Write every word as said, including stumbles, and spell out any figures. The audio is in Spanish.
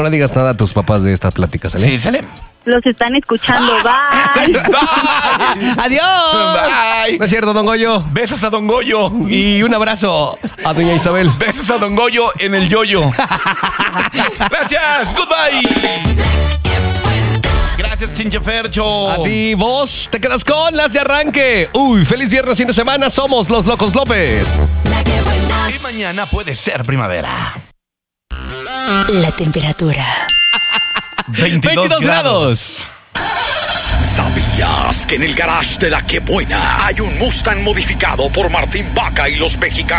No le digas nada a tus papás de esta plática, ¿sale? Sí, sale. Los están escuchando. Bye. Bye. ¡Adiós! Bye. No es cierto, don Goyo. Besos a Don Goyo. Y un abrazo a doña Isabel. Besos a Don Goyo en el yoyo. Gracias. Goodbye. Gracias, Chinchefercho. A ti, vos, te quedas con las de arranque. Uy, feliz viernes, fin de semana. Somos los Locos López. Y mañana puede ser primavera. La temperatura. veintidós grados. ¿Sabías que en el garage de La Que Buena hay un Mustang modificado por Martín Vaca y los mexicanos?